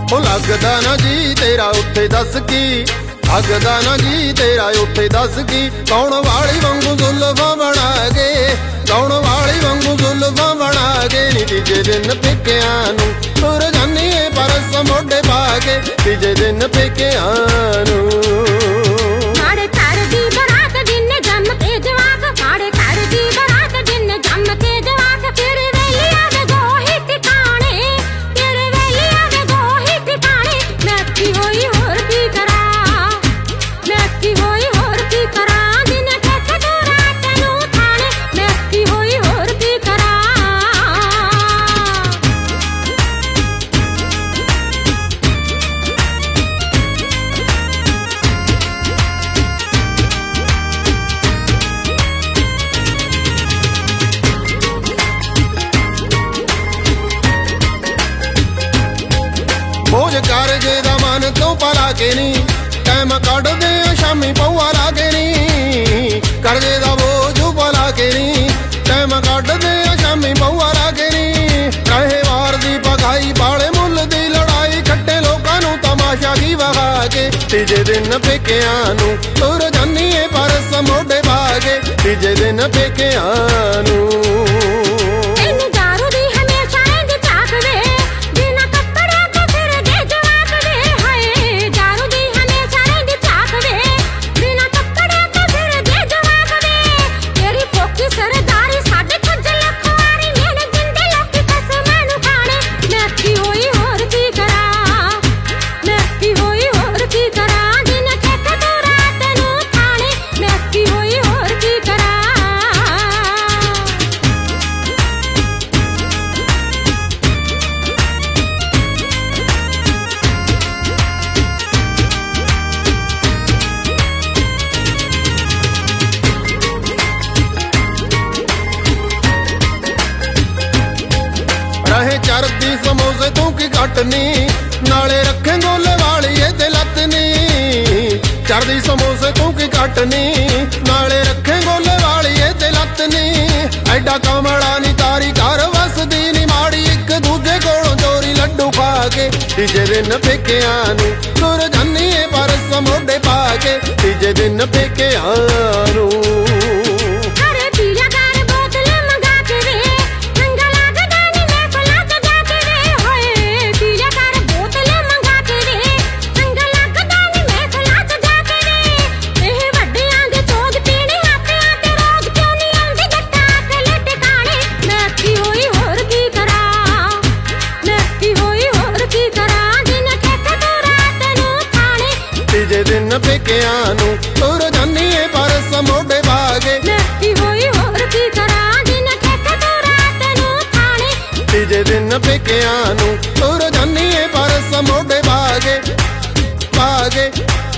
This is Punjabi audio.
ਉਹ ਲੱਗਦਾ ਨਾ ਜੀ ਤੇਰਾ ਉੱਥੇ ਦੱਸ ਕੀ, ਲੱਗਦਾ ਨਾ ਜੀ ਤੇਰਾ ਉੱਥੇ ਦੱਸ ਕੀ। ਗਾਉਣ ਵਾਲੀ ਵਾਂਗੂ ਜ਼ੁਲਫਾਂ ਬਣਾ ਕੇ, ਗਾਉਣ ਵਾਲੀ ਵਾਂਗੂ ਜ਼ੁਲਫਾਂ ਬਣਾ ਕੇ ਨੀ ਤੀਜੇ ਦਿਨ ਪੇਕਿਆਂ ਨੂੰ ਤੁਰ ਜਾਨੀ ਏ ਪਰਸ ਮੋਢੇ ਪਾ ਕੇ, ਤੀਜੇ ਦਿਨ ਪੇਕਿਆਂ ਨੂੰ। ਮਾੜੇ ਘਰ ਦੀ ਬਰਾਤ ਜਿੰਨੇ ਜੰਮ ਕੇ ਜਵਾਕ, ਮਾੜੇ ਘਰ ਦੀ ਬਰਾਤ ਜਿੰਨੇ ਜੰਮ ਕੇ ਜਵਾਕ। ਤੇਰੇ ਵੇਲੀਆਂ ਦੇ ਗੋਹੇ ਟਿਕਾਣੇ, ਤੇਰੇ ਵੇਲੀਆਂ ਦੇ ਗੋਹੇ ਟਿਕਾਣੇ। ਮੈਂ ਕੀ ਹੋਈ ਹੋਰ ਕੀ ਕਰਾਂ, ਮੈਂ ਕੀ ਹੋਈ ਹੋਰ ਕੀ ਕਰਾਂ। ਜਿੰਨੇ ਠੇਕੇ ਤੋਂ ਰਾਤ ਨੂੰ ਥਾਣੇ, ਮੈਂ ਕੀ ਹੋਈ ਹੋਰ ਕੀ ਕਰਾਂ। ਬੋਝ ਕਰਜੇ ਦਾ ਮਨ ਤੋਂ ਭਲਾ ਕੇ ਨੀ, ਟਾਈਮ ਕੱਢਦੇ ਆ ਸ਼ਾਮੀ ਪਊਆ ਲਾ ਕੇ ਨੀ। ਕਰਜੇ ਦਾ ਬੋਝ ਭਲਾ ਕੇ ਨੀ, ਟਾਈਮ ਕੱਢਦੇ ਆ ਸ਼ਾਮੀ ਪਊਆ ਲਾ ਕੇ ਨੀ। ਕਹੇ ਵਾਰ ਦੀ ਪਕਾਈ ਬਾਲੇ ਮੁੱਲ ਦੀ ਲੜਾਈ, ਖੱਟੇ ਲੋਕਾਂ ਨੂੰ ਤਮਾਸ਼ਾ ਕੀ ਵਹਾ ਕੇ, ਤੀਜੇ ਦਿਨ ਪੇਕਿਆਂ ਨੂੰ ਤੁਰ ਜਾਨੀ ਏ ਪਰਸ ਮੋਢੇ ਪਾ ਕੇ, ਤੀਜੇ ਦਿਨ ਪੇਕਿਆਂ ਨੂੰ। ਤੈਨੂੰ ਦਾਰੂ ਦੀ ਹਮੇਸ਼ਾ ਇੰਝ ਝਾਕ ਵੇ, ਬਿਨਾਂ ਕੱਪੜਿਆਂ ਤੋਂ ਫਿਰਦੇ ਜਵਾਕ ਵੇ। ਹਾਏ ਦਾਰੂ ਦੀ ਹਮੇਸ਼ਾ ਇੰਝ ਝਾਕ ਵੇ, ਬਿਨਾਂ ਕੱਪੜਿਆਂ ਤੋਂ ਫਿਰਦੇ ਜਵਾਕ ਵੇ। ਤੇਰੀ ਫੋਕੀ ਸਰਦਾਰੀ ਸਾਡੇ ਖੱਜਲ ਖੁਆਰੀ, ਮੇਰੇ ਜਿੰਦੇ ਲੋਕੀ ਕਸਮਾਂ ਨੂੰ ਖਾਣੇ। ਮੈਂ ਕੀ ਹੋਈ ਹੋਰ ਕੀ ਕਰਾਂ, ਮੈਂ ਕੀ ਹੋਈ ਹੋਰ ਕੀ ਕਰਾਂ। ਜਿੰਨੇ ਠੇਕੇ ਤੋਂ ਰਾਤ ਨੂੰ ਥਾਣੇ, ਮੈਂ ਕੀ ਹੋਈ ਹੋਰ ਕੀ ਕਰਾਂ। ਰਹੇ ਚਰਦੀ ਸਮੋਸੇ ਤੂੰ ਕੀ ਘਟਨੀ, ਨਾਲੇ ਰੱਖੇ ਗੋਲੇ ਵਾਲੀ ਇਹ ਤੇ ਲੱਤ ਨੀ। ਚਰਦੀ ਸਮੋਸੇ ਤੂੰ ਕੀ ਘਟਨੀ, ਨਾਲੇ ਰੱਖੇ ਗੋਲੇ ਵਾਲੀ ਇਹ ਤੇ ਲੱਤ ਨੀ। ਐਡਾ ਕਮਲਾ ਨੀ ਤਾਰੀ ਘਰ ਵਸਦੀ ਨੀ ਮਾੜੀ, ਇੱਕ ਦੂਜੇ ਕੋਲੋਂ ਚੋਰੀ ਲੱਡੂ ਖਾ ਕੇ, ਤੀਜੇ ਦਿਨ ਪੇਕਿਆਂ ਨੂੰ ਤੁਰ ਜਾਨੀ ਏ ਪਰਸ ਮੋਢੇ ਪਾ ਕੇ, ਤੀਜੇ ਦਿਨ ਪੇਕਿਆਂ ਨੂੰ। ਅਰੇ ਪੀਲਾ ਕਰ ਬੋਤਲ ਮੰਗਾ ਕੇ ਵੇ, ਚੰਗਾ ਲੱਗਦਾ ਨੀ ਮੈਂ ਕੋਲਾਂ ਤੇ ਜਾ ਕੇ ਵੇ। ਹੋਏ ਪੀਲਾ ਕਰ ਬੋਤਲ ਮੰਗਾ ਕੇ ਵੇ, ਚੰਗਾ ਲੱਗਦਾ ਨੀ ਮੈਂ ਕੋਲਾਂ ਤੇ ਜਾ ਕੇ ਵੇ। ਇਹ ਵੱਡਿਆਂ ਦੇ ਸੋਗ ਪੀਣੇ ਆਪਿਆਂ ਤੇ ਰੋਗ, ਕਿਉਂ ਨੀ ਆਉਂਦੇ ਜੱਟਾਂ ਅਕਲ ਟਿਕਾਣੇ। ਮੈਂ ਕੀ ਹੋਈ ਹੋਰ ਕੀ ਕਰਾਂ, ਮੈਂ ਕੀ ਹੋਈ ਹੋਰ ਕੀ ਕਰਾਂ। ਜਿੰਨੇ ਠੇਕੇ ਤੋਂ ਰਾਤ ਨੂੰ ਥਾਣੇ, ਤੀਜੇ ਦਿਨ ਪੇਕਿਆਂ ਨੂੰ ਤੁਰ ਜਾਨੀ ਏ ਪਰਸ ਮੋਢੇ ਪਾ ਕੇ, ਮੈਂ ਕੀ ਹੋਈ ਹੋਰ ਕੀ ਕਰਾਂ। ਜਿੰਨੇ ਠੇਕੇ ਤੋਂ ਰਾਤ ਨੂੰ ਥਾਣੇ, ਤੀਜੇ ਦਿਨ ਪੇਕਿਆਂ ਨੂੰ ਤੁਰ ਜਾਨੀ ਏ ਪਰਸ ਮੋਢੇ ਪਾ ਕੇ, ਪਾ ਕੇ।